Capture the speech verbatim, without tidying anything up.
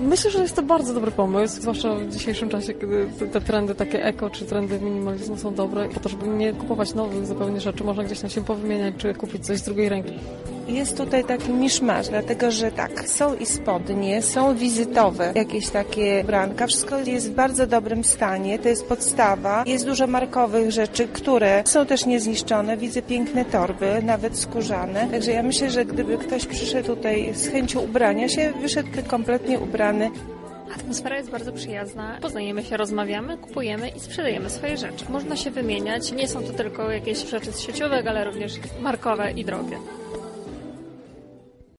Myślę, że jest to bardzo dobry pomysł, zwłaszcza w dzisiejszym czasie, kiedy te trendy takie eko czy trendy minimalizmu są dobre. Po to, żeby nie kupować nowych zupełnie rzeczy, można gdzieś tam się powymieniać czy kupić coś z drugiej ręki. Jest tutaj taki miszmasz, dlatego że tak, są i spodnie, są wizytowe, jakieś takie ubranka, wszystko jest w bardzo dobrym stanie, to jest podstawa. Jest dużo markowych rzeczy, które są też niezniszczone, widzę piękne torby, nawet skórzane, także ja myślę, że gdyby ktoś przyszedł tutaj z chęcią ubrania się, wyszedłby kompletnie ubrany. Atmosfera jest bardzo przyjazna. Poznajemy się, rozmawiamy, kupujemy i sprzedajemy swoje rzeczy. Można się wymieniać. Nie są to tylko jakieś rzeczy z sieciówek, ale również markowe i drogie.